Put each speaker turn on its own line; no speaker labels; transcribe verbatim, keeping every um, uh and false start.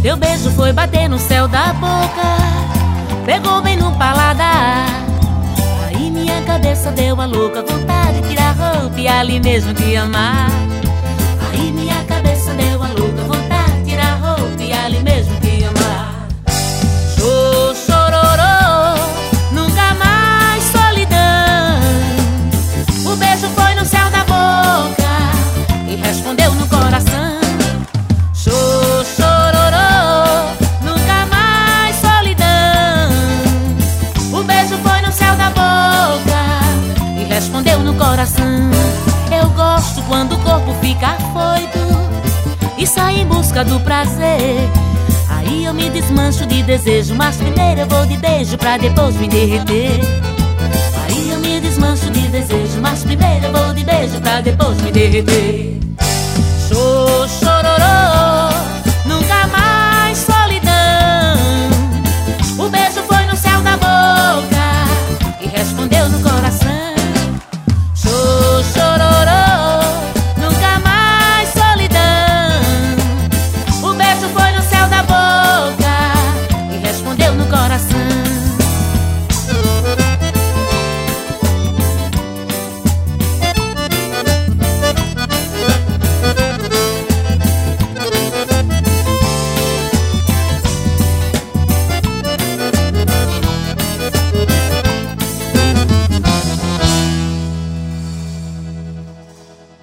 Teu beijo foi bater no céu da boca, pegou bem no paladar. Aí minha cabeça deu a louca vontade de tirar a roupa e ali mesmo te amar. Aí minha cabeça deu a louca vontade de tirar a roupa e ali mesmo te amar. Chô, chororô, nunca mais solidão. O beijo foi no céu da boca e respondeu no coração. Chô, chororô, nunca mais solidão. O beijo foi no céu da boca e respondeu no coração. Eu gosto quando o corpo fica afoito e sai em busca do prazer. Aí eu me desmancho de desejo, mas primeiro eu vou de beijo pra depois me derreter. Aí eu me desmancho de desejo, mas primeiro eu vou de beijo pra depois me derreter.